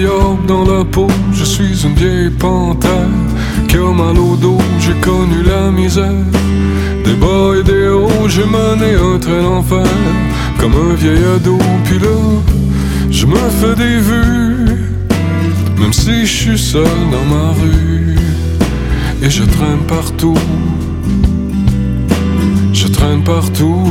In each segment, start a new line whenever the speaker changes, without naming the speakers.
incroyable dans la peau. Je suis une vieille panthère qui a mal au dos. J'ai connu la misère, des bas et des hauts. J'ai mené un train d'enfer comme un vieil ado. Puis là, je me fais des vues, même si je suis seul dans ma rue. Et je traîne partout, je traîne partout.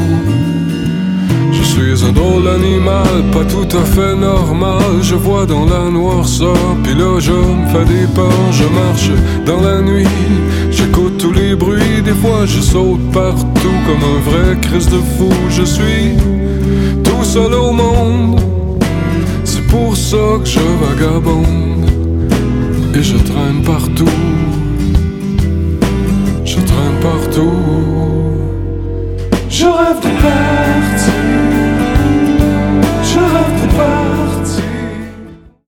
Je suis un drôle d'animal, pas tout à fait normal. Je vois dans la noirceur, puis là je me fais des peurs. Je marche dans la nuit, j'écoute tous les bruits. Des fois je saute partout comme un vrai Christ de fou. Je suis tout seul au monde, c'est pour ça que je vagabonde. Et je traîne partout, je traîne partout. Je rêve de partir